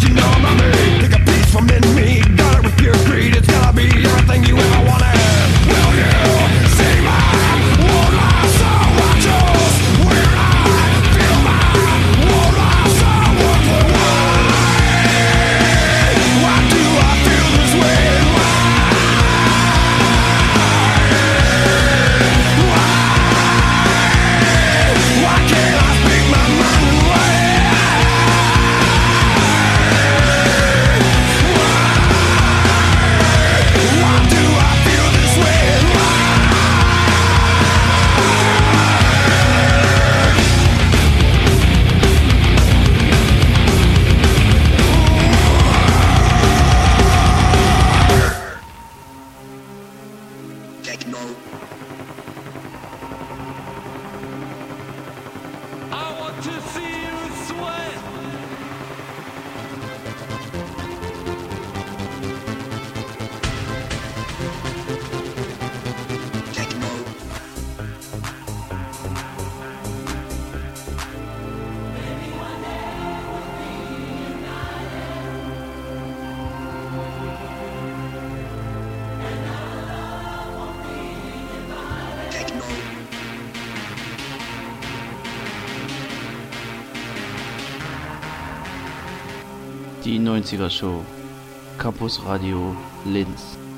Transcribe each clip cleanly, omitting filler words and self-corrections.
Die 90er Show, Campus Radio Linz.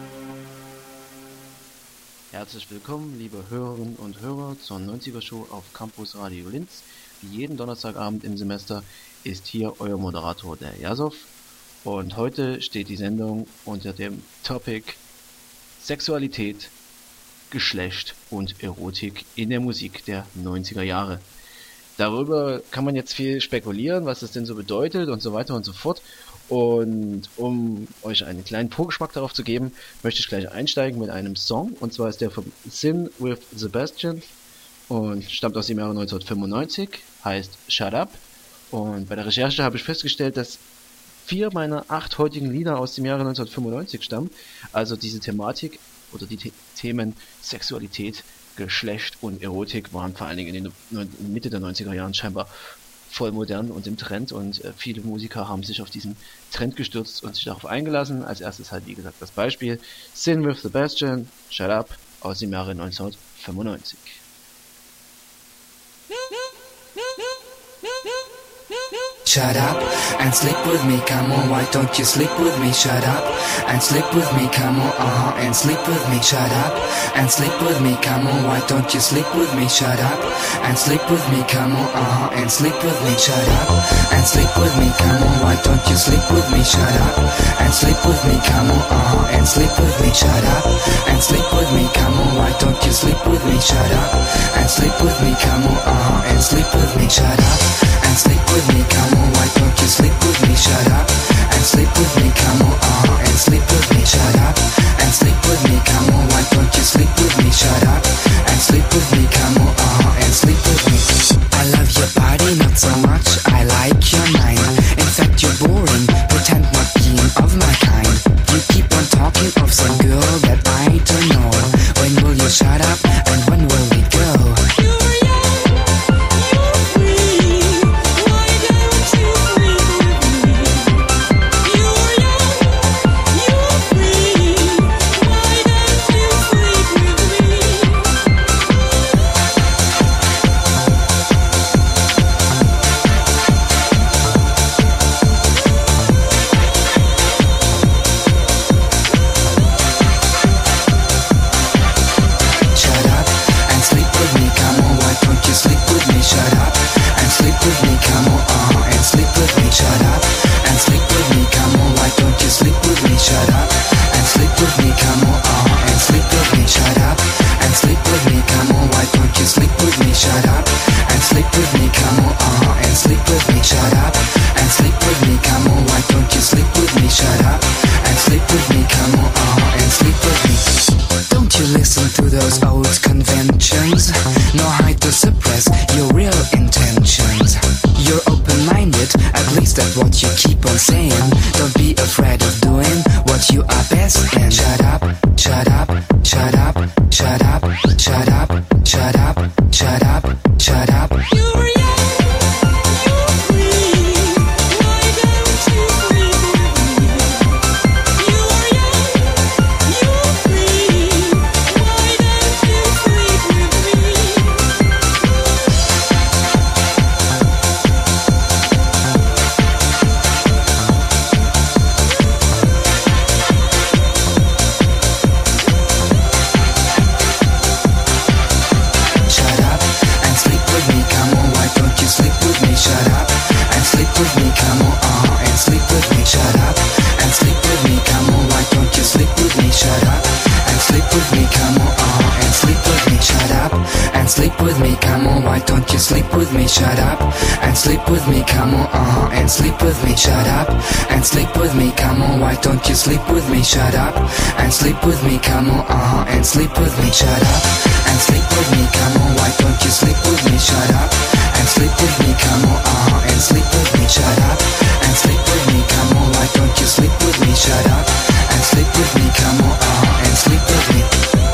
Herzlich willkommen, liebe Hörerinnen und Hörer, zur 90er Show auf Campus Radio Linz. Wie jeden Donnerstagabend im Semester ist hier euer Moderator, der Jasov. Und heute steht die Sendung unter dem Topic Sexualität, Geschlecht und Erotik in der Musik der 90er Jahre. Darüber kann man jetzt viel spekulieren, was das denn so bedeutet und so weiter und so fort. Und um euch einen kleinen Vorgeschmack darauf zu geben, möchte ich gleich einsteigen mit einem Song. Und zwar ist der von Sin with Sebastian und stammt aus dem Jahre 1995, heißt Shut Up. Und bei der Recherche habe ich festgestellt, dass 4 meiner 8 heutigen Lieder aus dem Jahre 1995 stammen. Also diese Thematik oder die Themen Sexualität, Geschlecht und Erotik waren vor allen Dingen in den Mitte der 90er Jahren scheinbar voll modern und im Trend und viele Musiker haben sich auf diesen Trend gestürzt und sich darauf eingelassen. Als erstes halt, wie gesagt, das Beispiel Sin with Sebastian, Shut Up aus dem Jahre 1995. Shut up and sleep with me, come on, why don't you sleep with me? Shut up and sleep with me, come on, and sleep with me. Shut up and sleep with me, come on, why don't you sleep with me? Shut up and sleep with me, come on, and sleep with me. Shut up and sleep with me, come on, why don't you sleep with me? Shut up and sleep with me, come on, and sleep with me. Shut up and sleep with me, come on, why don't you sleep with me? Shut up and sleep with me, come on, and sleep with me. Shut up and sleep with me, come on. Why don't you sleep with me? Shut up and sleep with me. Come on, and sleep with me. Shut up and sleep with me. Come on, why don't you sleep with me? Shut up and sleep with me. Come on, and sleep with me. I love your body, not so much. I like your mind. In fact, you're boring. Pretend not being of my kind. You keep on talking of some girl that I don't know. When will you shut up? And when will we go? with me, come on, why don't you sleep with me? Shut up and sleep with me, come on, and sleep with me. Shut up and sleep with me, come on, why don't you sleep with me? Shut up and sleep with me, come on, and sleep with me. Shut up and sleep with me, come on, why don't you sleep with me? Shut up and sleep with me, come on, and sleep with me. Shut up and sleep with me, come on, why don't you sleep with me? Shut up and sleep with me, come on, and sleep with me.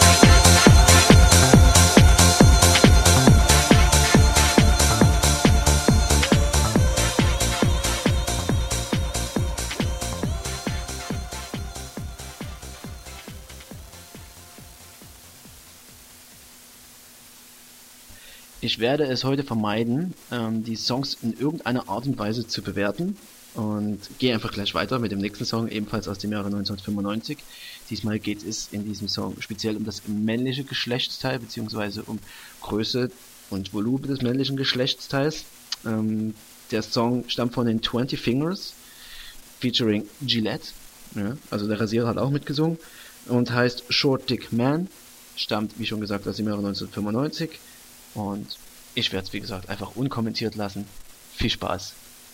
Ich werde es heute vermeiden, die Songs in irgendeiner Art und Weise zu bewerten und gehe einfach gleich weiter mit dem nächsten Song, ebenfalls aus dem Jahre 1995. Diesmal geht es in diesem Song speziell um das männliche Geschlechtsteil bzw. um Größe und Volumen des männlichen Geschlechtsteils. Der Song stammt von den 20 Fingers featuring Gillette, ja, also der Rasierer hat auch mitgesungen und heißt Short Dick Man, stammt wie schon gesagt aus dem Jahre 1995. Und ich werde es, wie gesagt, einfach unkommentiert lassen. Viel Spaß!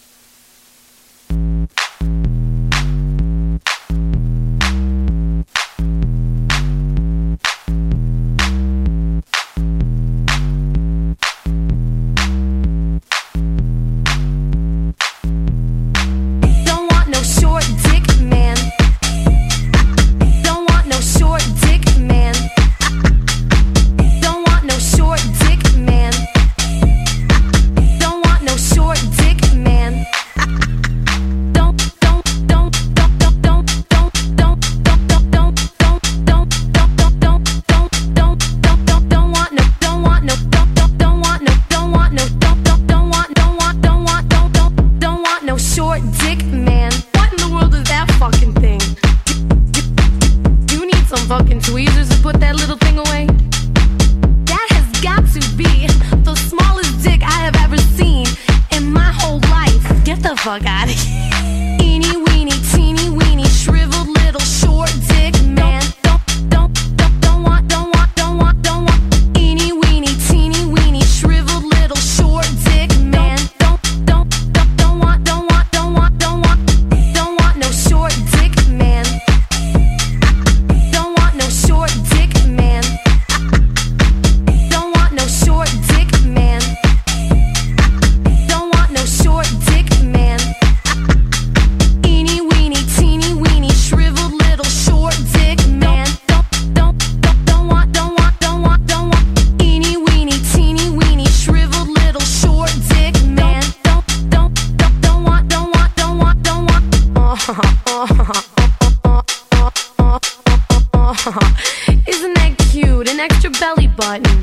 Isn't that cute? An extra belly button.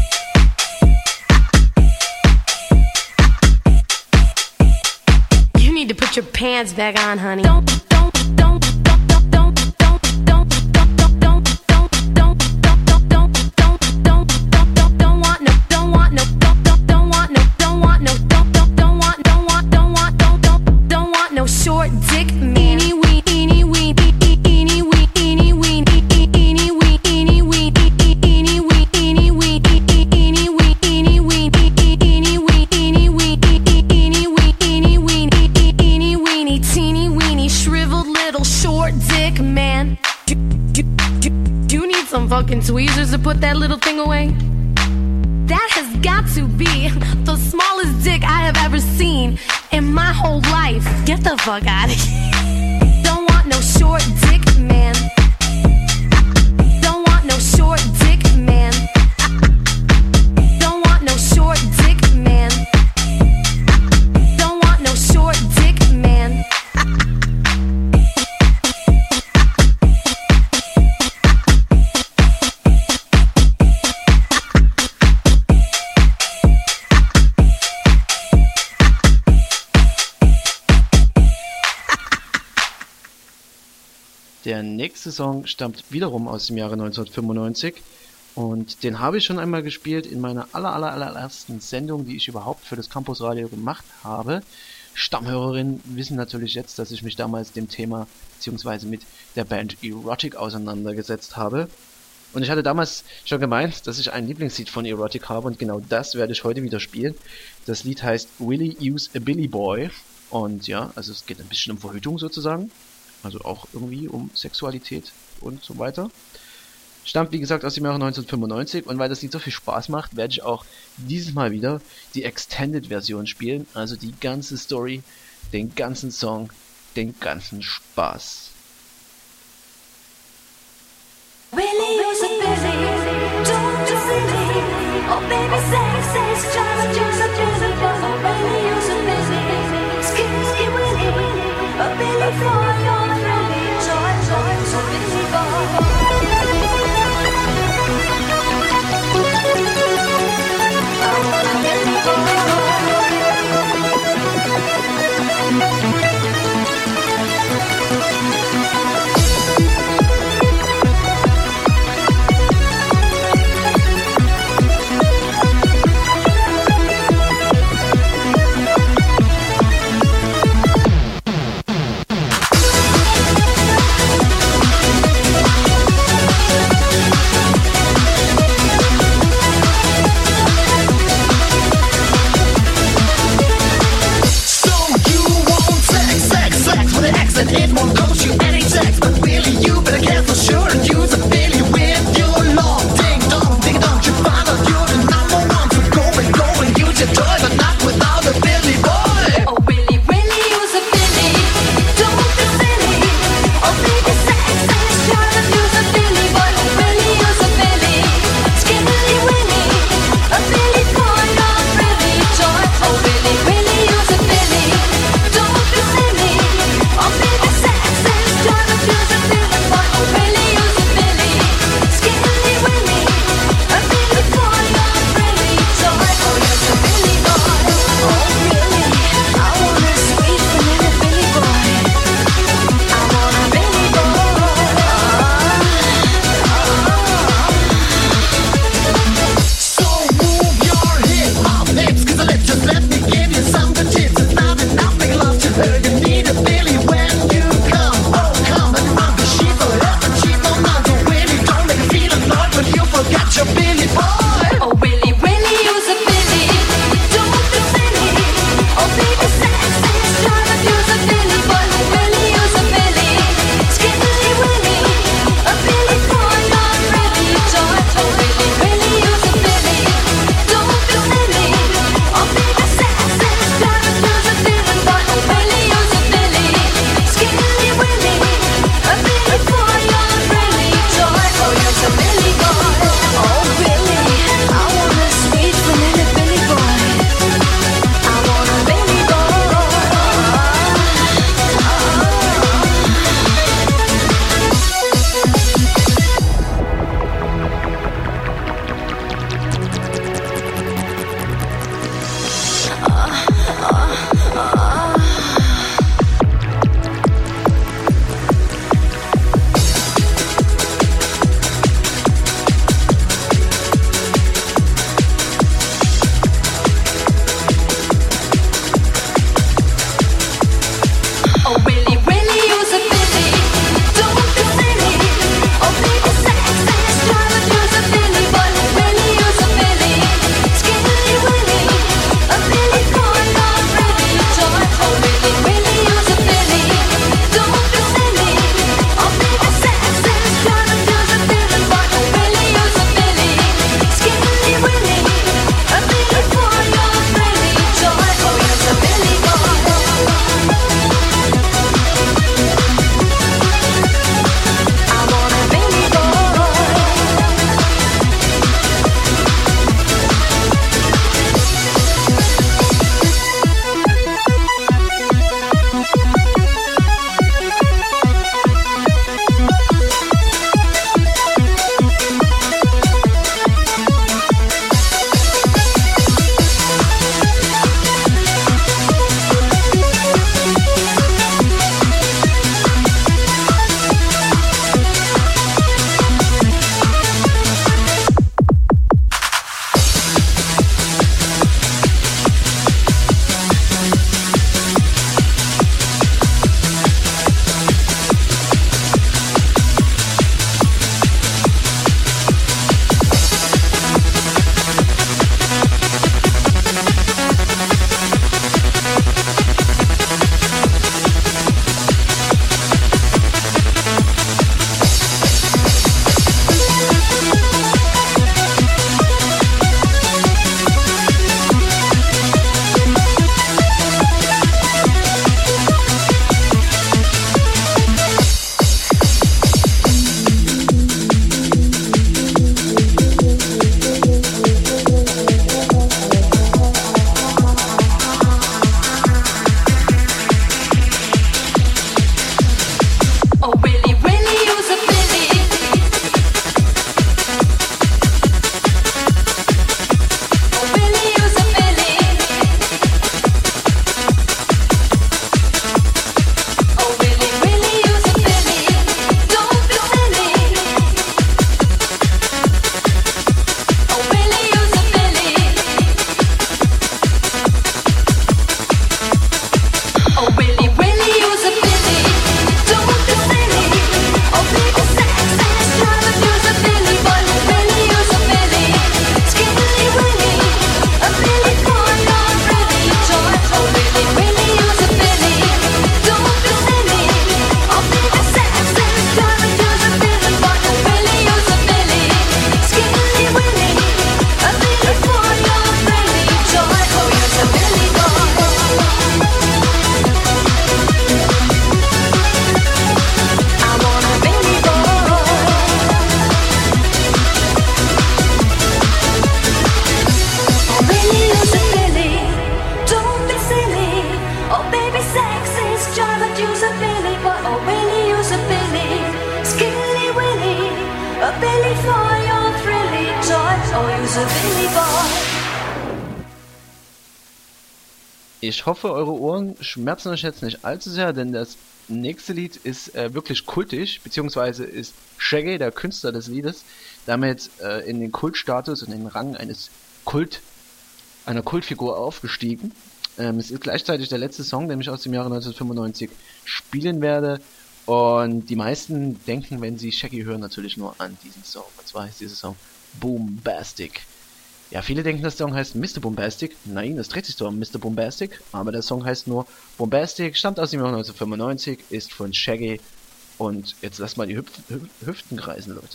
You need to put your pants back on, honey. Fucking tweezers to put that little thing away. That has got to be the smallest dick I have ever seen in my whole life. Get the fuck out of here. Don't want no short dick, man. Don't want no short dick, man. Don't want no short dick, man. Don't want no short dick, man. Der nächste Song stammt wiederum aus dem Jahre 1995 und den habe ich schon einmal gespielt in meiner allerersten Sendung, die ich überhaupt für das Campus Radio gemacht habe. Stammhörerinnen wissen natürlich jetzt, dass ich mich damals dem Thema bzw. mit der Band Erotic auseinandergesetzt habe. Und ich hatte damals schon gemeint, dass ich ein Lieblingslied von Erotic habe und genau das werde ich heute wieder spielen. Das Lied heißt Willie Use a Billy Boy und ja, also es geht ein bisschen um Verhütung sozusagen, also auch irgendwie um Sexualität und so weiter. Stammt wie gesagt aus dem Jahre 1995 und weil das Lied so viel Spaß macht, werde ich auch dieses Mal wieder die Extended-Version spielen, also die ganze Story, den ganzen Song, den ganzen Spaß. Willie was a busy, don't you see me? Oh baby, say, just a busy. Oh Willie was a busy, skinny Willie, a Billy for your Willie, joy, a busy boy. Ich hoffe, eure Ohren schmerzen euch jetzt nicht allzu sehr, denn das nächste Lied ist wirklich kultig, beziehungsweise ist Shaggy, der Künstler des Liedes, damit in den Kultstatus und den Rang einer Kultfigur aufgestiegen. Es ist gleichzeitig der letzte Song, den ich aus dem Jahre 1995 spielen werde. Und die meisten denken, wenn sie Shaggy hören, natürlich nur an diesen Song. Und zwar heißt dieser Song Boombastic. Ja, viele denken, das Song heißt Mr. Boombastic. Nein, das dreht sich so um Mr. Boombastic. Aber der Song heißt nur Boombastic, stammt aus dem Jahr 1995, ist von Shaggy. Und jetzt lasst mal die Hüften kreisen, Leute.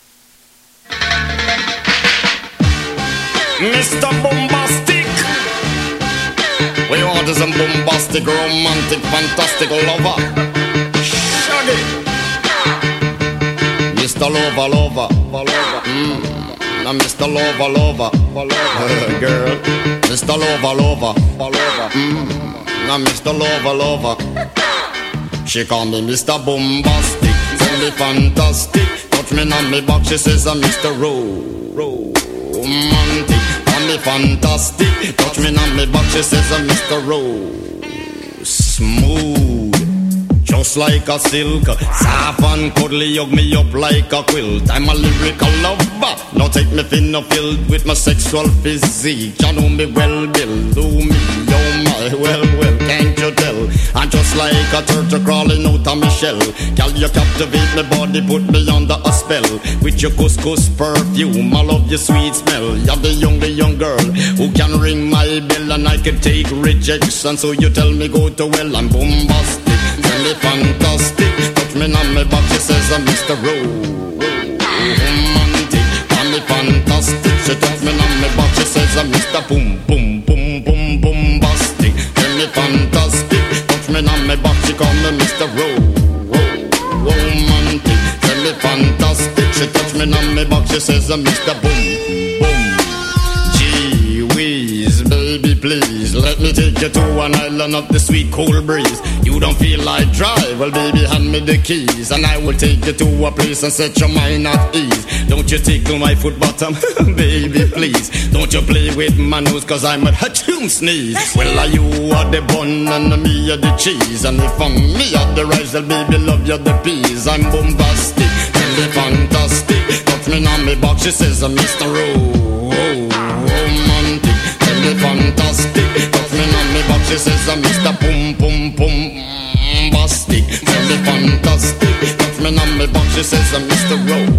Mr. Boombastic, we want some bombastic, romantic, fantastic lover. Shaggy, Mr. Lover. Now Mr. Lover, girl. Mr. Lover, now Mr. Lover. She call me Mr. Boombastic, tell me fantastic. Touch me on me back, she says I'm Mr. Romantic. Call me fantastic, touch me on me back, she says I'm Mr. Smooth. Just like a silk, soft and cuddly, hug me up like a quilt. I'm a lyrical lover, now take me thin or filled with my sexual physique. You know me well, Bill, do me, oh my, well, can't you tell? I'm just like a turtle crawling out of my shell. Girl, you captivate my body, put me under a spell. With your couscous perfume, I love your sweet smell. You're the young girl who can ring my bell, and I can take rejection. So you tell me go to well, I'm bombastic. Tell me fantastic, touch me on my back, she says I'm Mr. Romantic. Tell me fantastic, she touch me on my back, she says I'm Mr. Boombastic. Tell me fantastic, touch me on my back, she call me Mr. Romantic. Tell me fantastic, she touch me on my back, she says I'm Mr. Boom. Gee whiz, baby please, let me take you to an island of the sweet cold breeze. You don't feel like drive, well baby hand me the keys, and I will take you to a place and set your mind at ease. Don't you tickle my foot bottom, baby please. Don't you play with my nose, cause I'm a hatchoon sneeze. Well are you are the bun and me are the cheese, and if I'm me are the rice, well baby love you the peas. I'm bombastic, tell me fantastic, touch me on me back, she says I'm Mr. Romantic. Tell me fantastic, touch me on me back, she says I'm Mr. Boombastic. Tell me fantastic, touch me on me back, she says I'm Mr.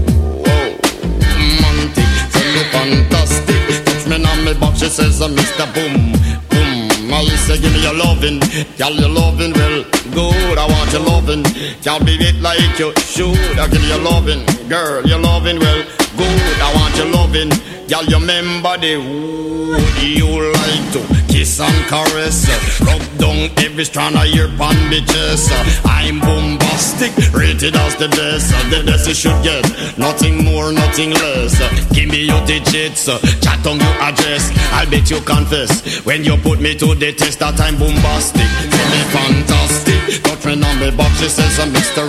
Romantic. Tell me fantastic, touch me on me back, she says I'm Mr. Boom. I say give me your lovin', girl your lovin' well good. I want your lovin', can't be it like you should. I give you your lovin', girl your lovin' well good. I want your lovin', girl you remember the wood you like to kiss and caress, rub down every strand of your bandages. I'm bombastic, rated as the best you should get, nothing more, nothing less. Give me your digits, chat on your address, I'll bet you confess when you put me to the test that I'm bombastic. Tell me fantastic, touch me on me back, she says I'm Mr.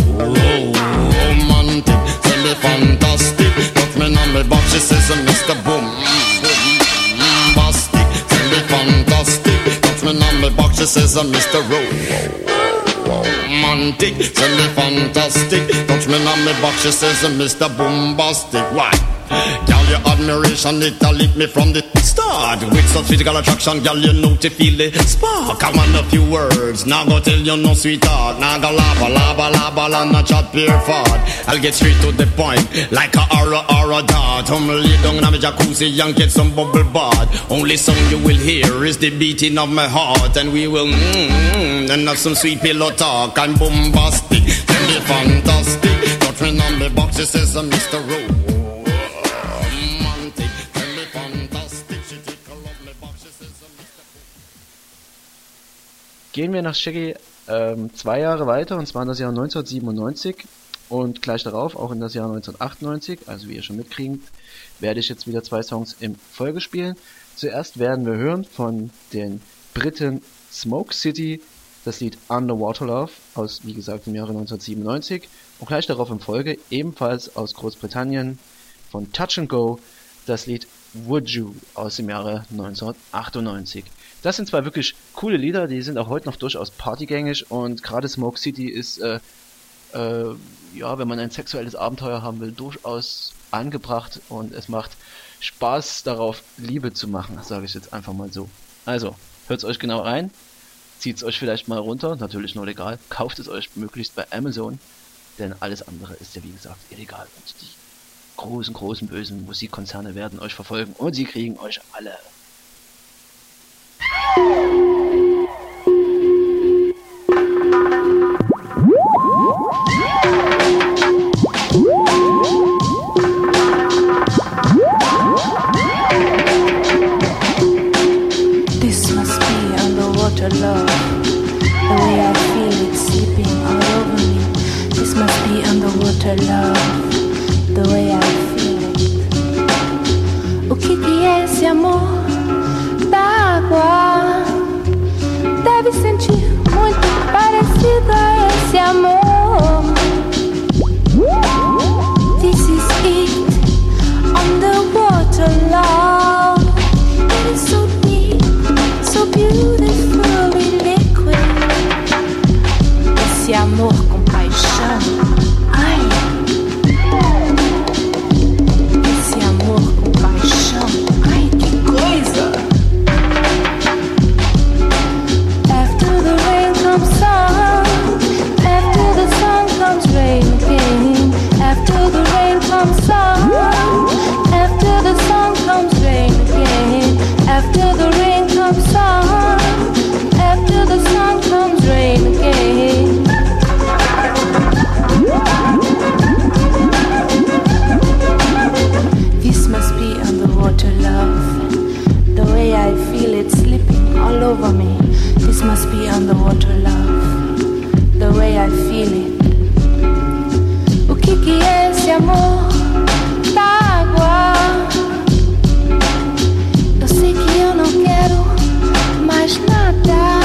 Romantic. Tell me fantastic, touch me on me back, she says I'm Mr. Boombastic. Tell me fantastic, touch me on me back, she says I'm Mr. Romantic. Tell me fantastic, touch me on me back, she says I'm Mr. Boombastic. Why? Girl, your admiration, it lit me from the start. With such physical attraction, girl, you know to feel the spark. Come on, a few words, now go tell you no sweetheart. Now go laba, not chat pure fart. I'll get straight to the point, like a aura dart. Lay down in my jacuzzi and get some bubble bath. Only song you will hear is the beating of my heart, and we will and have some sweet pillow talk. I'm bombastic, tell me fantastic, touch me on me box, she says I'm Mr. Rowe. Gehen wir nach Shaggy 2 Jahre weiter, und zwar in das Jahr 1997 und gleich darauf auch in das Jahr 1998, also wie ihr schon mitkriegt, werde ich jetzt wieder 2 Songs in Folge spielen. Zuerst werden wir hören von den Briten Smoke City das Lied Underwater Love aus, wie gesagt, im Jahre 1997, und gleich darauf in Folge ebenfalls aus Großbritannien von Touch and Go das Lied Would You aus dem Jahre 1998. Das sind zwei wirklich coole Lieder, die sind auch heute noch durchaus partygängig und gerade Smoke City ist, ja, wenn man ein sexuelles Abenteuer haben will, durchaus angebracht und es macht Spaß darauf, Liebe zu machen, sage ich jetzt einfach mal so. Also, hört's euch genau rein, zieht's euch vielleicht mal runter, natürlich nur legal, kauft es euch möglichst bei Amazon, denn alles andere ist ja wie gesagt illegal und die großen bösen Musikkonzerne werden euch verfolgen und sie kriegen euch alle. This must be underwater love, the way I feel it sleeping all over me. This must be underwater love, the way I feel it. O que é esse amor da água? Deve sentir muito parecido a esse amor. This is it, underwater love. It is so deep, so beautifully liquid. Esse amor com paixão. Ai. Esse amor com paixão. Ai, que coisa! After the rain comes sun, after the sun comes rain again. After the rain comes sun, after the sun comes rain again. After the rain comes sun, after the sun comes rain again. This must be underwater love, the way I feel it slipping all over me. This must be underwater love, the way I feel it. O que é esse amor da água? Eu sei que eu não quero mais nada.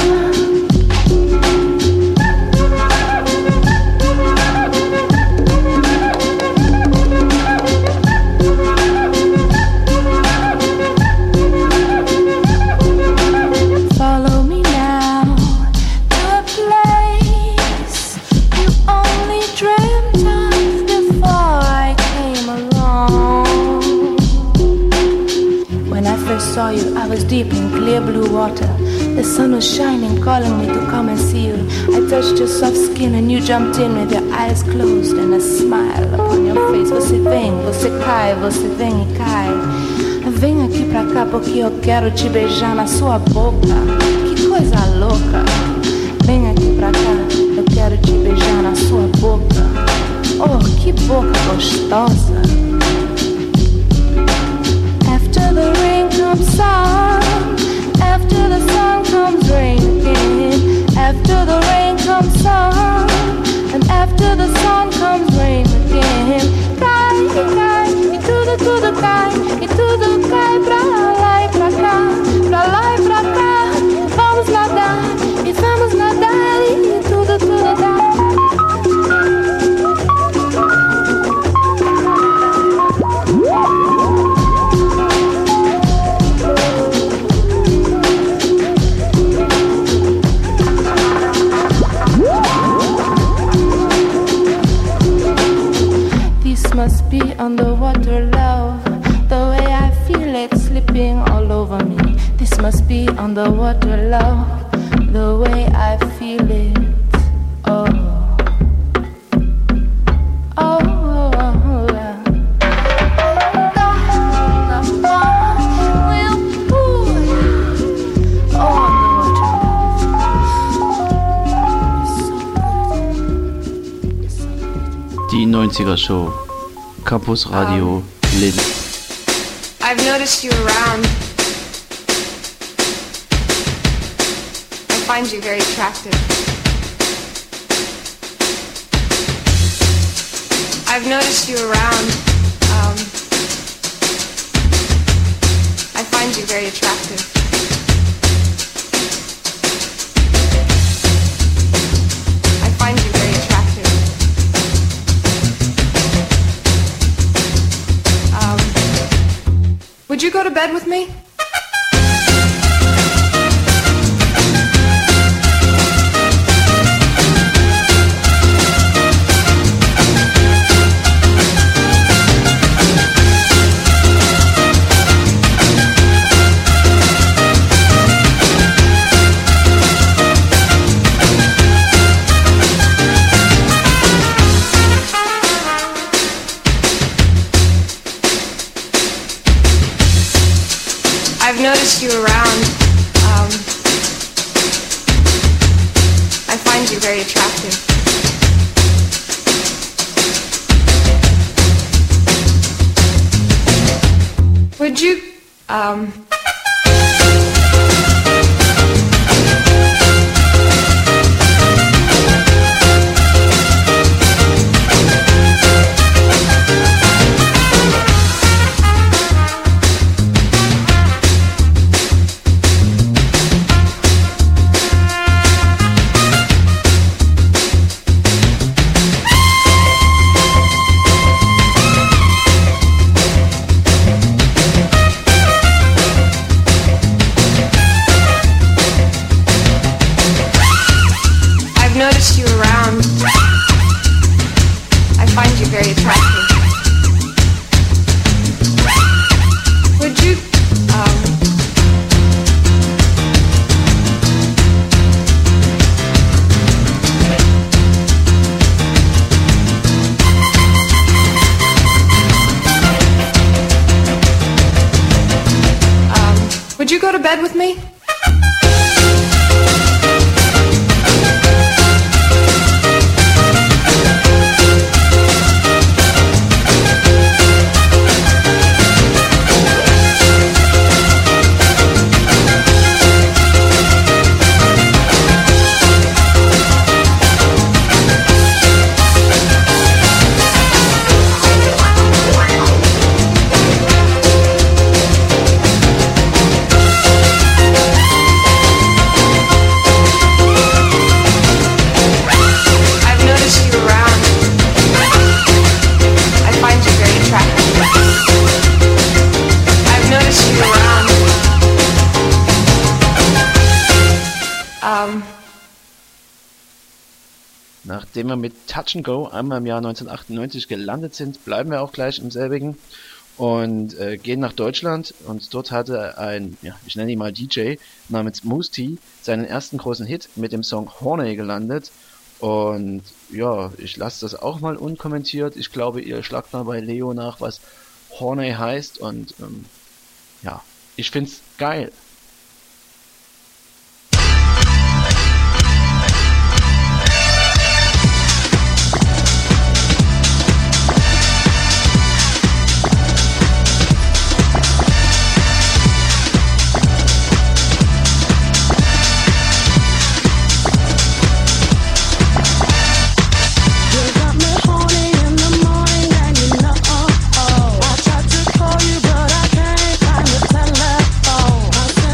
Follow me now to a place you only dreamt of before I came along. When I first saw you, I was deep in clear blue water. The sun was shining, calling me to come and see you. I touched your soft skin and you jumped in with your eyes closed and a smile upon your face. Você vem, você cai, você vem e cai. Vem aqui pra cá porque eu quero te beijar na sua boca. Que coisa louca. Vem aqui pra cá, eu quero te beijar na sua boca. Oh, que boca gostosa. After the rain comes sun, after the sun comes rain again. After the rain comes sun, and after the sun comes rain again. Cai, cai, e tudo cai, e tudo cai pra lá e pra cá, pra lá e pra cá. Vamos nadar, e tudo dá. This must be underwater love, the way I feel it slipping all over me. This must be underwater love, the way I feel it. Oh, oh, oh, oh, yeah. Die 90er Show, Campus Radio Linz. I've noticed you around. I find you very attractive. I've noticed you around. I find you very attractive. I find you very attractive. Would you go to bed with me? I've noticed you around. I find you very attractive. Would you, noticed you around. I find you very attractive. Would you, would you go to bed with me? Nachdem wir mit Touch and Go einmal im Jahr 1998 gelandet sind, bleiben wir auch gleich im selbigen und gehen nach Deutschland. Und dort hatte ein, ja, ich nenne ihn mal DJ namens Moose T seinen ersten großen Hit mit dem Song Horny gelandet. Und ja, ich lasse das auch mal unkommentiert. Ich glaube, ihr schlagt mal bei Leo nach, was Horny heißt. Und ja, ich find's geil. I tried to call you, but I can't find the telephone.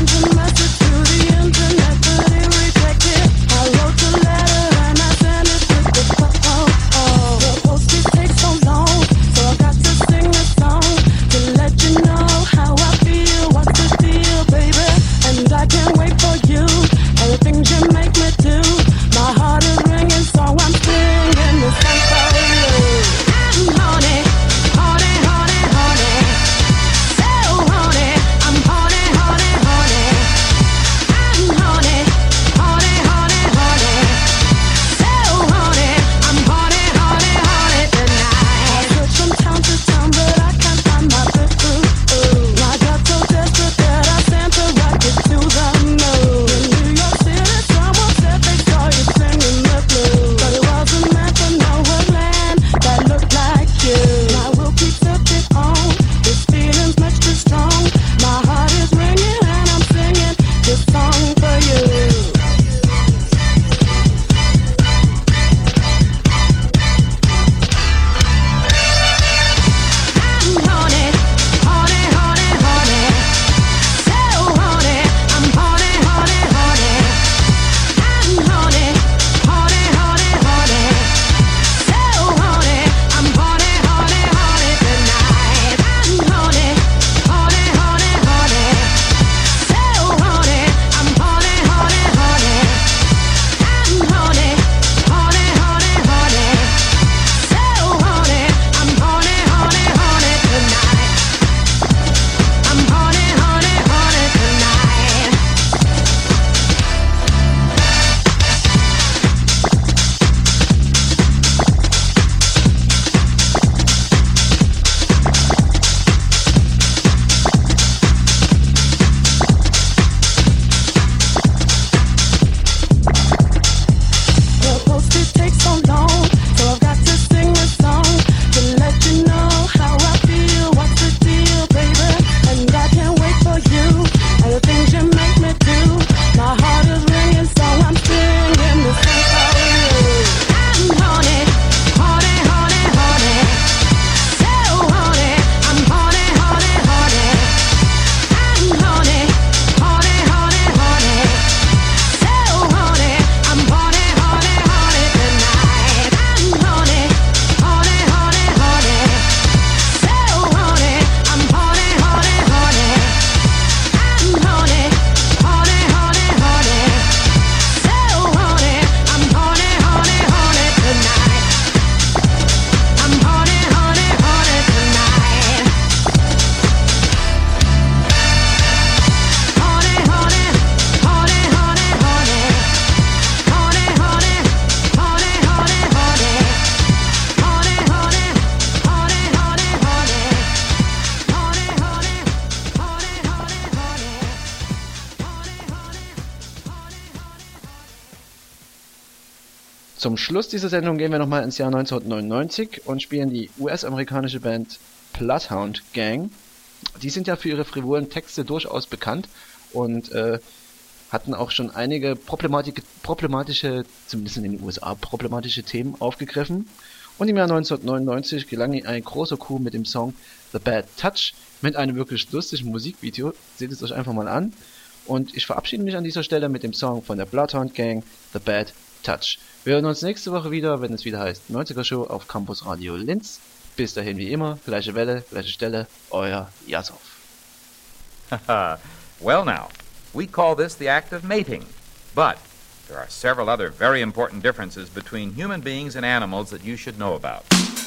Zum Schluss dieser Sendung gehen wir nochmal ins Jahr 1999 und spielen die US-amerikanische Band Bloodhound Gang. Die sind ja für ihre frivolen Texte durchaus bekannt und hatten auch schon einige problematische, zumindest in den USA, problematische Themen aufgegriffen. Und im Jahr 1999 gelang ihnen ein großer Coup mit dem Song The Bad Touch mit einem wirklich lustigen Musikvideo. Seht es euch einfach mal an. Und ich verabschiede mich an dieser Stelle mit dem Song von der Bloodhound Gang, The Bad Touch. Wir hören uns nächste Woche wieder, wenn es wieder heißt 90er Show auf Campus Radio Linz. Bis dahin wie immer, gleiche Welle, gleiche Stelle, euer Yasov. Well now, we call this the act of mating, but there are several other very important differences between human beings and animals that you should know about.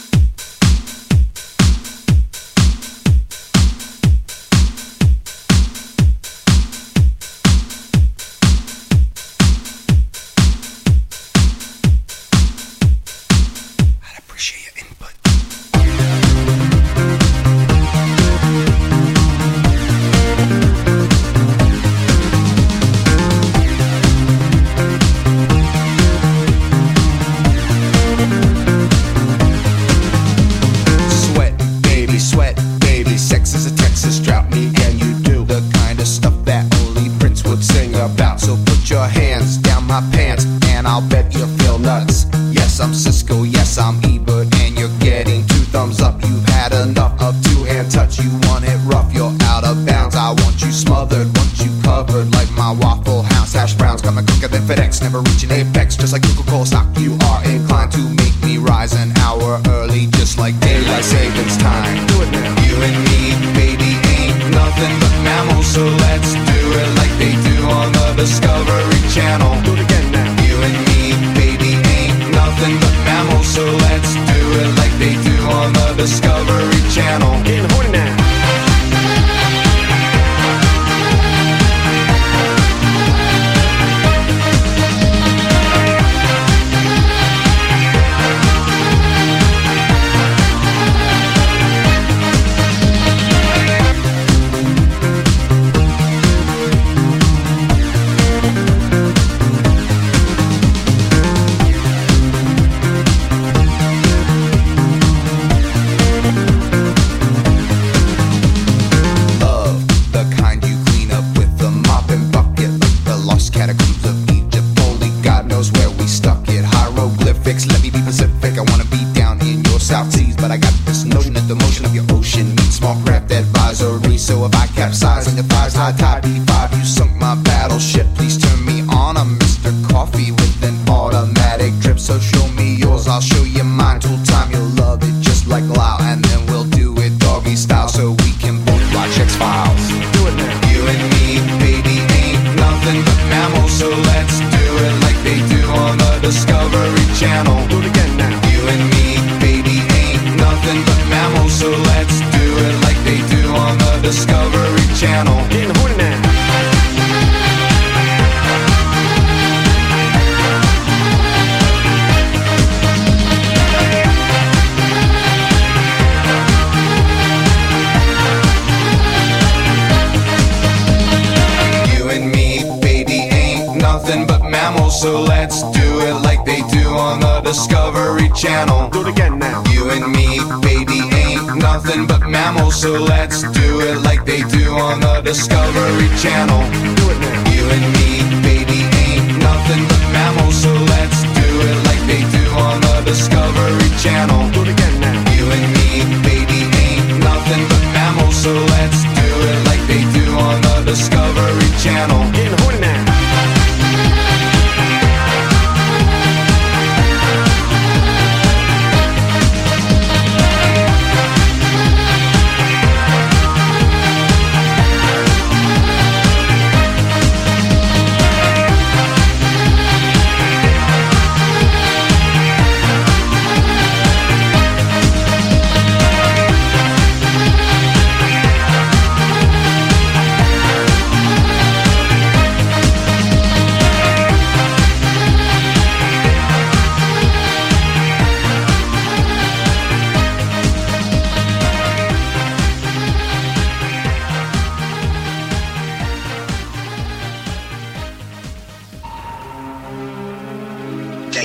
So let's do it like they do on the Discovery Channel. Do it again now. You and me, baby, ain't nothing but mammals. So let's do it like they do on the Discovery Channel. Do it now. You and me, baby, ain't nothing but mammals. So let's do it like they do on the Discovery Channel. Do it again now. You and me, baby, ain't nothing but mammals. So let's do it like they do on the Discovery Channel. Getting horny now.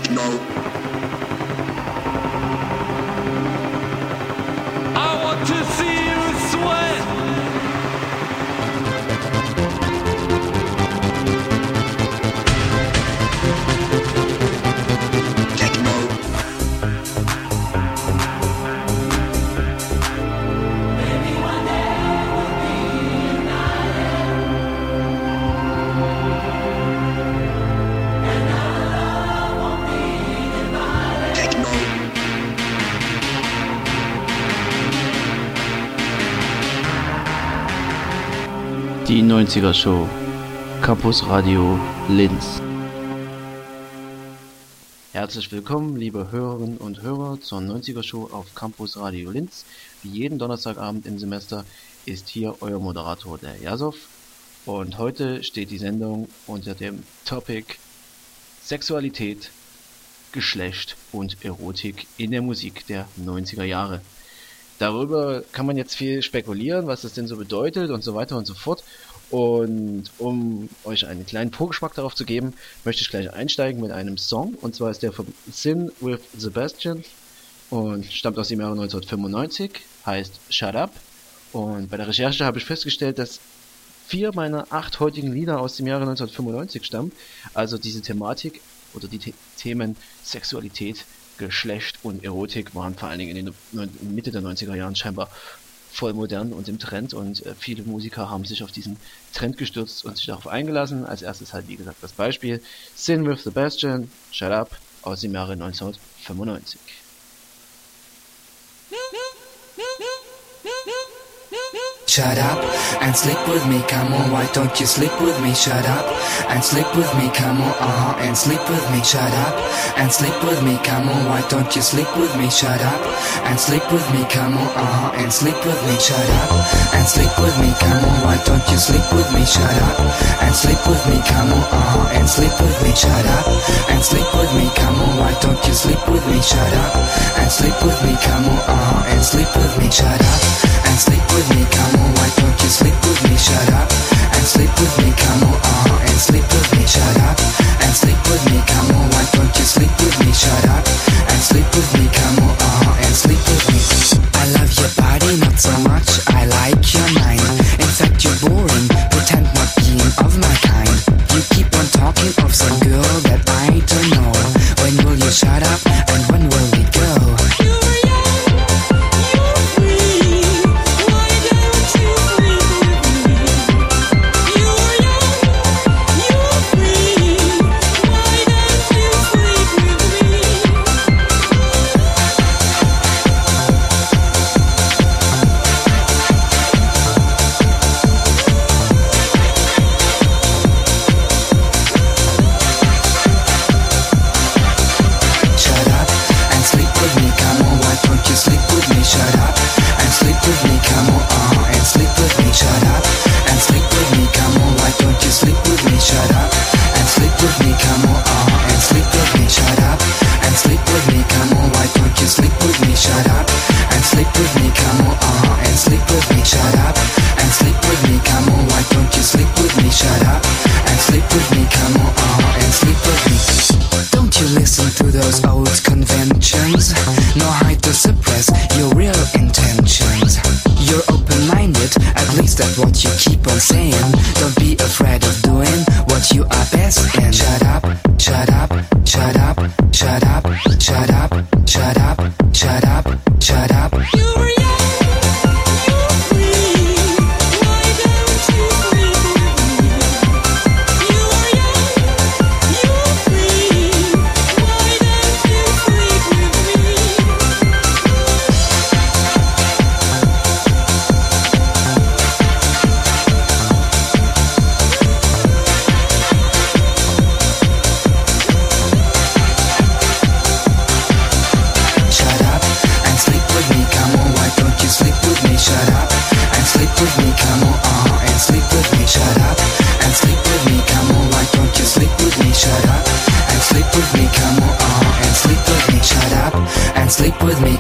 I want to see you sweat. Die 90er Show, Campus Radio Linz. Herzlich willkommen, liebe Hörerinnen und Hörer, zur 90er Show auf Campus Radio Linz. Wie jeden Donnerstagabend im Semester ist hier euer Moderator, der Jasov. Und heute steht die Sendung unter dem Topic Sexualität, Geschlecht und Erotik in der Musik der 90er Jahre. Darüber kann man jetzt viel spekulieren, was das denn so bedeutet und so weiter und so fort. Und um euch einen kleinen Vorgeschmack darauf zu geben, möchte ich gleich einsteigen mit einem Song. Und zwar ist der von Sin with Sebastian und stammt aus dem Jahre 1995, heißt Shut Up. Und bei der Recherche habe ich festgestellt, dass 4 meiner 8 heutigen Lieder aus dem Jahre 1995 stammen. Also diese Thematik oder die Themen Sexualität, Geschlecht und Erotik waren vor allen Dingen in den Mitte der 90er Jahren scheinbar voll modern und im Trend und viele Musiker haben sich auf diesen Trend gestürzt und sich darauf eingelassen. Als erstes halt, wie gesagt, das Beispiel Sin with Sebastian, Shut Up aus dem Jahre 1995. Shut up and sleep with me, come on, why don't you sleep with me? Shut up and sleep with me, come on, and sleep with me. Shut up and sleep with me, come on, why don't you sleep with me? Shut up and sleep with me, come on, and sleep with me. Shut up and sleep with me, come on, why don't you sleep with me? Shut up and sleep with me, come on, and sleep with me. Shut up and sleep with me, come on, why don't you sleep with me? Shut up and sleep with me, come on, and sleep with me. Shut up and sleep with me, come on. Why don't you sleep with me? Shut up and sleep with me. Come on, and sleep with me. Shut up and sleep with me. Come on, why don't you sleep with me? Shut up and sleep with me. Come on, and sleep with me. I love your body, not so much. I like your mind. In fact, you're boring. Pretend not being of my kind. You keep on talking of some girl that I don't know. When will you shut up? And when will we go?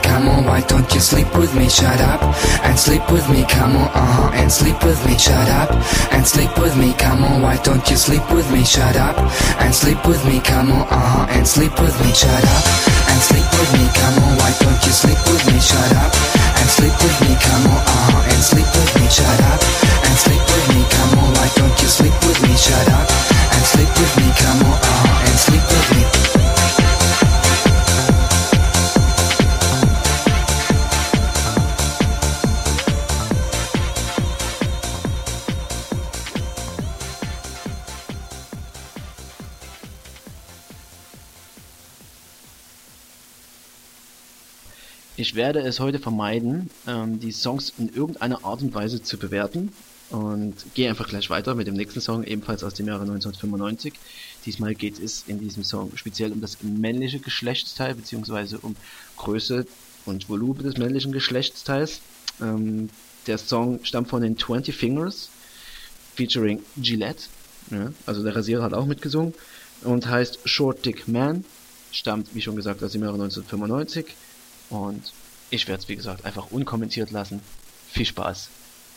come on, why don't you sleep with me? Shut up and sleep with me, come on, and sleep with me. Shut up and sleep with me, come on, why don't you sleep with me? Shut up and sleep with me, come on, and sleep with me. Shut up and sleep with me, come on, why don't you sleep with me? Shut up and sleep with me, come on, and sleep with me. Shut up and sleep with me, come on, why don't you sleep with me? Shut up and sleep with me, come on, and sleep with me. Ich werde es heute vermeiden, die Songs in irgendeiner Art und Weise zu bewerten und gehe einfach gleich weiter mit dem nächsten Song, ebenfalls aus dem Jahre 1995. Diesmal geht es in diesem Song speziell um das männliche Geschlechtsteil bzw. um Größe und Volumen des männlichen Geschlechtsteils. Der Song stammt von den 20 Fingers featuring Gillette, ja, also der Rasierer hat auch mitgesungen, und heißt Short Dick Man, stammt wie schon gesagt aus dem Jahre 1995. Und ich werde es, wie gesagt, einfach unkommentiert lassen. Viel Spaß.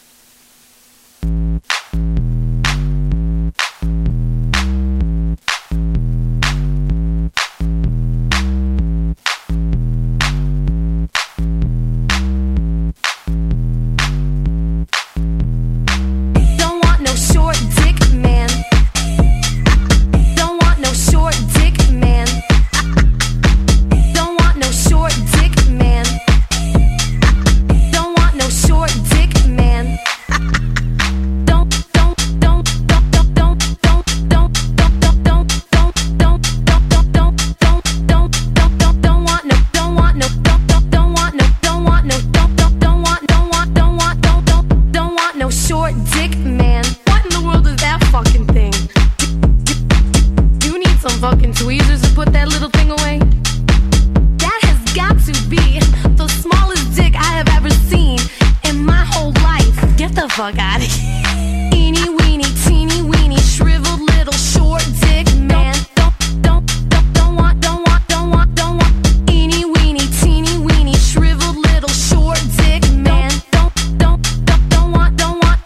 Fuck out of here. Eeny weeny, teeny weeny, shriveled little short dick man. Don't want. Eeny weeny, teeny weeny, shriveled little short dick man. Don't want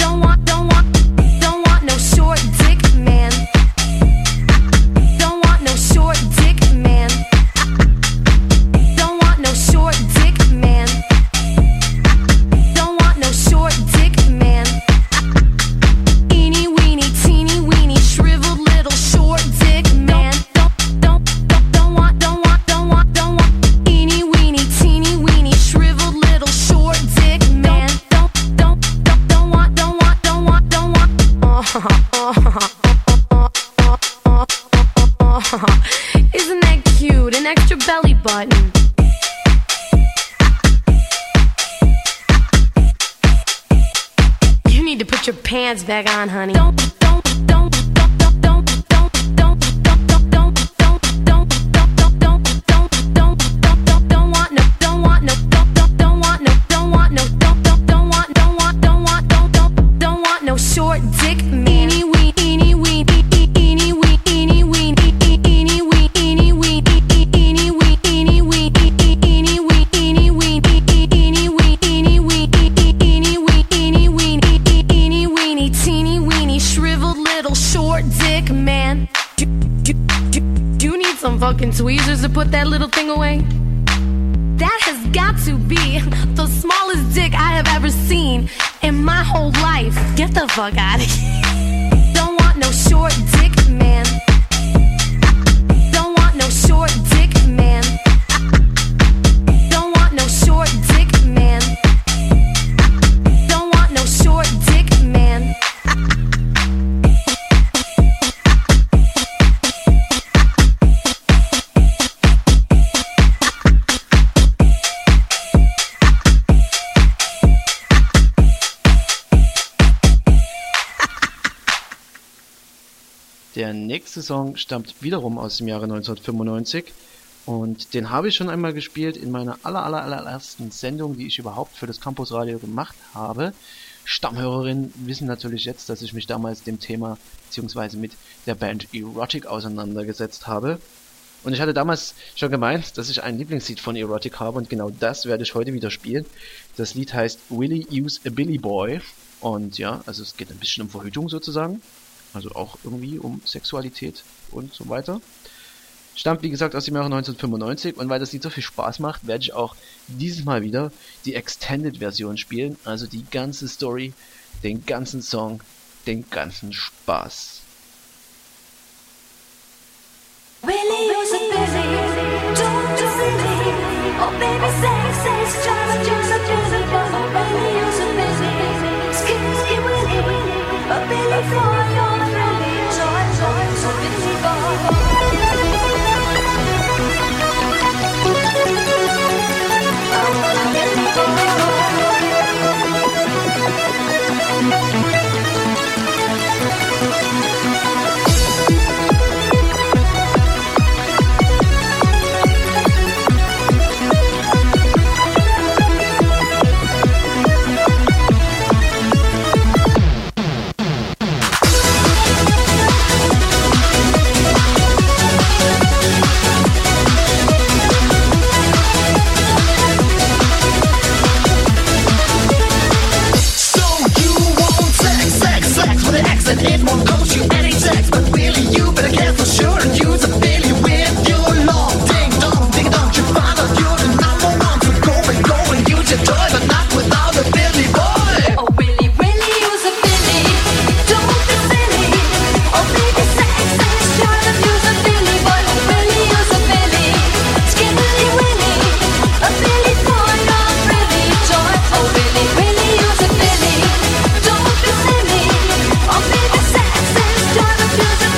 no short dick man. Don't want no short dick man. Don't want no short dick man. Don't want no short dick man. Eeny weeny, teeny weeny, shriveled little short dick man. Don't want. Eeny weeny, teeny weeny, shriveled little short dick man. Don't want. Isn't that cute? An extra belly button. You need to put your pants back on, honey. Don't want no short dick man. Eeny weeny, eeny weeny, eeny weeny, eeny weeny, eeny weeny, eeny weeny, eeny weeny, eeny weeny, eeny weeny, eeny weeny, eeny weeny, eeny weeny, teeny weeny, shriveled little short dick man. Do you need some fucking tweezers to put that little thing away? That has got to be the smallest dick I have ever seen in my whole life. Get the fuck out of here. Don't want no short dick man. Don't want no short dick man. Don't want no short dick man. Don't want no short dick man. Der nächste Song stammt wiederum aus dem Jahre 1995 und den habe ich schon einmal gespielt in meiner allerersten Sendung, die ich überhaupt für das Campus Radio gemacht habe. Stammhörerinnen wissen natürlich jetzt, dass ich mich damals dem Thema bzw. mit der Band Erotic auseinandergesetzt habe. Und ich hatte damals schon gemeint, dass ich ein Lieblingslied von Erotic habe und genau das werde ich heute wieder spielen. Das Lied heißt Willie Use a Billy Boy und ja, also es geht ein bisschen um Verhütung sozusagen, also auch irgendwie um Sexualität und so weiter. Stammt wie gesagt aus dem Jahre 1995 und weil das Lied so viel Spaß macht, werde ich auch dieses Mal wieder die Extended-Version spielen, also die ganze Story, den ganzen Song, den ganzen Spaß. Willie, you're so busy, don't you see me? Oh baby, say, try to use a busy boy. Oh Willie, you're so busy, skinny Willie, a Billy for your really joy, so busy boy. And it won't cost you any sex, but really you better care for sure and use a Billy with your long ding dong, you find out you're the number one to go and use your toy, but not without a Billy boy. Oh Willie, use a Billy, don't be silly. Oh baby, sex, try to use a Billy boy. Oh Willie, use a Billy, skinny Willie, a Billy for your really joy. Oh Willie, use a Billy, don't be silly. Oh baby, sex, try to use a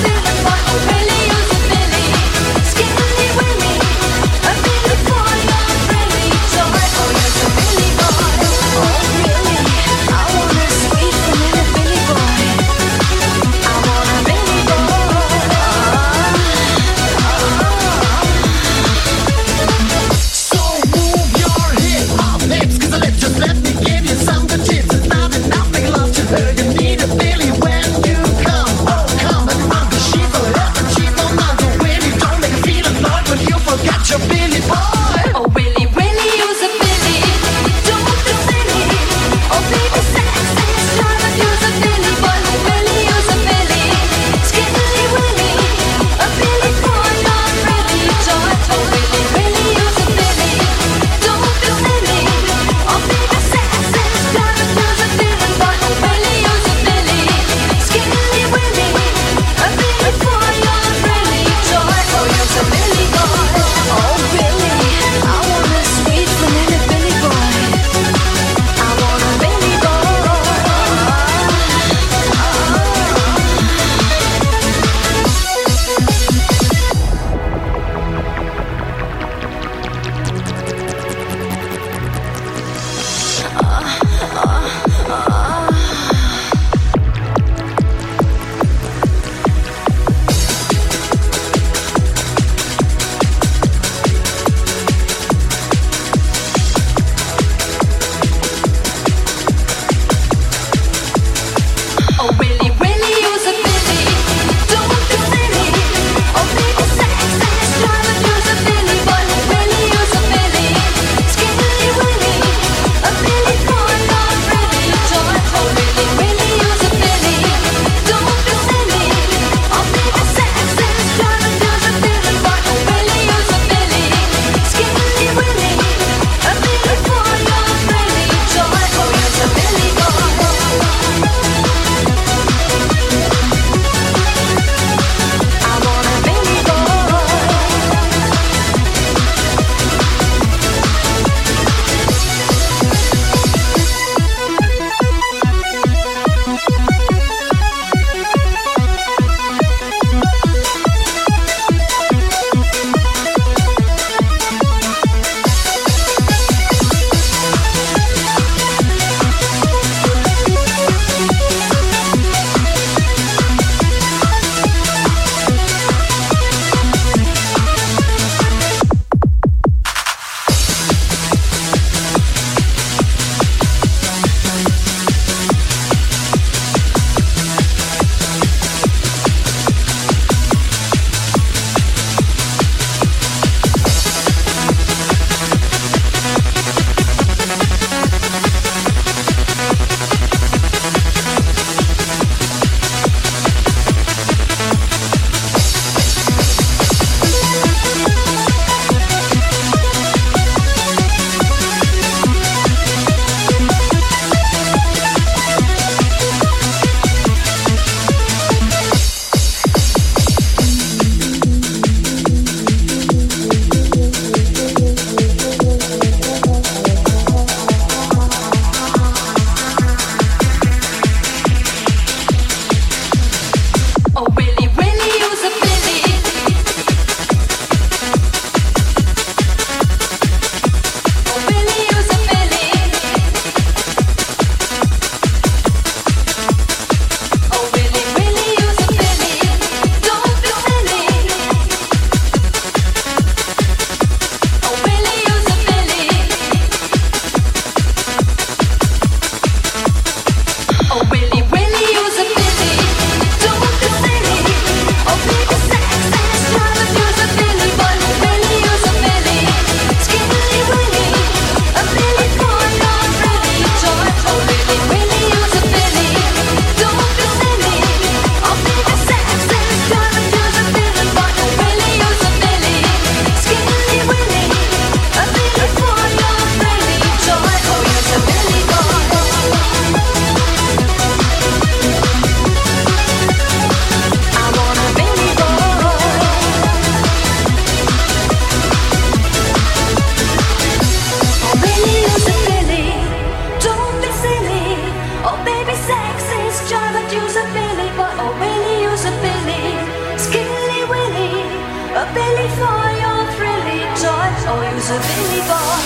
Billy for your frilly toy. Oh, you's a Billy boy.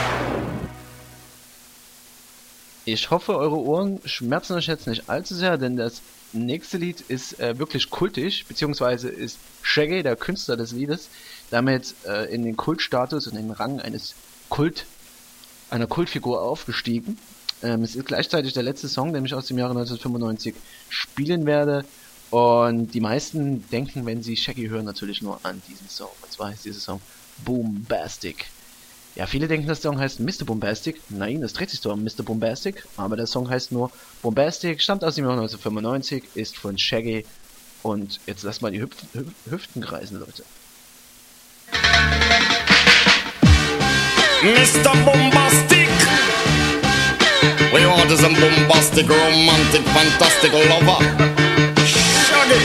Ich hoffe, eure Ohren schmerzen euch jetzt nicht allzu sehr, denn das nächste Lied ist wirklich kultisch, beziehungsweise ist Shaggy, der Künstler des Liedes, damit in den Kultstatus und in den Rang einer Kultfigur aufgestiegen. Es ist gleichzeitig der letzte Song, den ich aus dem Jahre 1995 spielen werde. Und die meisten denken, wenn sie Shaggy hören, natürlich nur an diesen Song. Und zwar heißt dieser Song Boombastic. Ja, viele denken, der Song heißt Mr. Boombastic. Nein, es dreht sich doch um Mr. Boombastic. Aber der Song heißt nur Boombastic, stammt aus dem Jahr 1995, ist von Shaggy. Und jetzt lasst mal die Hüften kreisen, Leute. Mr. Boombastic. We want some bombastic, romantic, fantastic lover. Shaggy.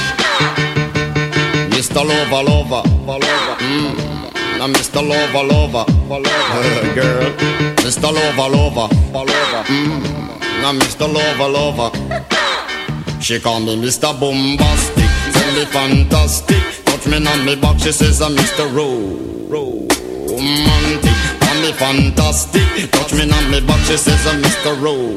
Mr. Lover. Now Mr. Lover. Girl. Mr. Lover. Now Mr. Lover. She call me Mr. Boombastic, tell me fantastic. Touch me on me back, she says I'm Mr. Romantic. Call me fantastic, touch me on me back, she says I'm Mr.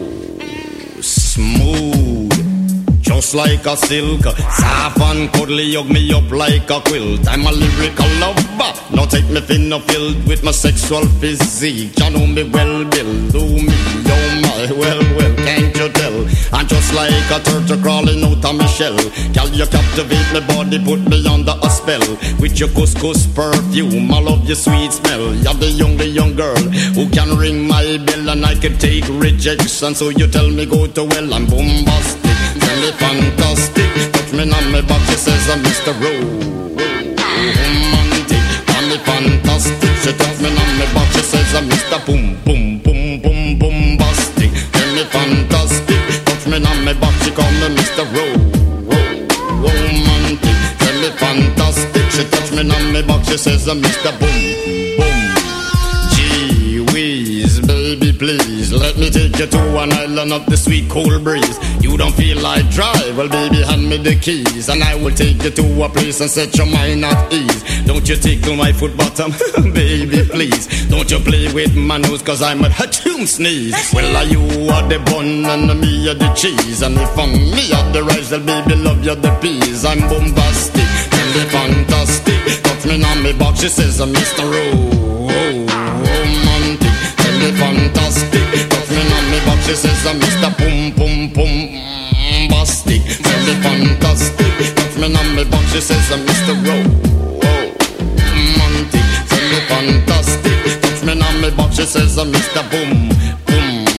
Smooth. Just like a silk, soft and cuddly, hug me up like a quilt. I'm a lyrical lover, now take me thin or filled with my sexual physique. You know me well, Bill, do me, oh my, well, can't you tell? I'm just like a turtle crawling out of my shell. Girl, you captivate my body, put me under a spell. With your couscous perfume, I love your sweet smell. You're the young girl who can ring my bell, and I can take rejection. So you tell me go to well, I'm bombastic. Tell me fantastic, touch me on my back, she says I'm Mr. Romantic. Tell me fantastic, she touch me on my back, she says I'm Mr. Boombastic. Tell me fantastic, touch me on my back, she call me Mr. Romantic. Tell me fantastic, she touch me on my back, she says I'm Mr. Boom. Gee whiz, baby please, let me take you to an island of the sweet cool breeze. You don't feel like drive, well baby hand me the keys, and I will take you to a place and set your mind at ease. Don't you tickle my foot bottom, baby please. Don't you play with my nose, cause I'm a hatchoon sneeze. Well you are the bun and me are the cheese, and if I'm me are the rice, then baby love you the peas. I'm bombastic, tell me fantastic, touch me on me back, she says I'm Mr. Romantic. Tell me fantastic, touch me on me back, she says I'm Mr. Boombastic. Tell me fantastic, touch me on me back, she says I'm Mr. Romantic. Tell me fantastic, touch me on me back, she says I'm Mr.